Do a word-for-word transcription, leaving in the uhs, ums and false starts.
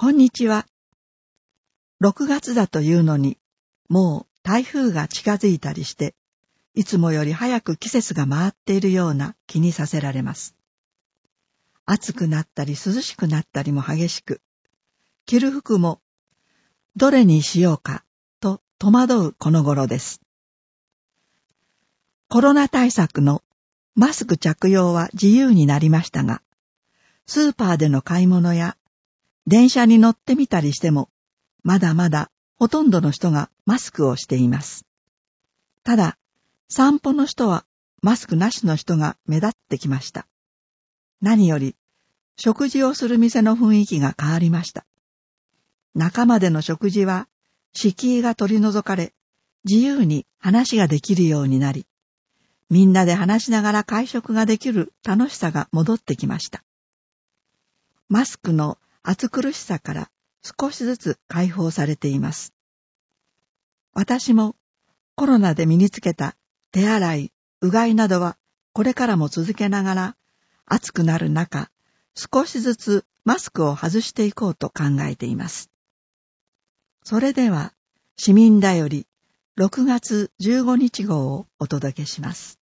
こんにちは。ろくがつだというのに、もう台風が近づいたりして、いつもより早く季節が回っているような気にさせられます。暑くなったり涼しくなったりも激しく、着る服もどれにしようかと戸惑うこの頃です。コロナ対策のマスク着用は自由になりましたが、スーパーでの買い物や電車に乗ってみたりしても、まだまだほとんどの人がマスクをしています。ただ、散歩の人はマスクなしの人が目立ってきました。何より、食事をする店の雰囲気が変わりました。仲間での食事は、敷居が取り除かれ、自由に話ができるようになり、みんなで話しながら会食ができる楽しさが戻ってきました。マスクの暑苦しさから少しずつ解放されています。私もコロナで身につけた手洗い、うがいなどはこれからも続けながら、暑くなる中、少しずつマスクを外していこうと考えています。それでは、市民だよりろくがつじゅうごにち号をお届けします。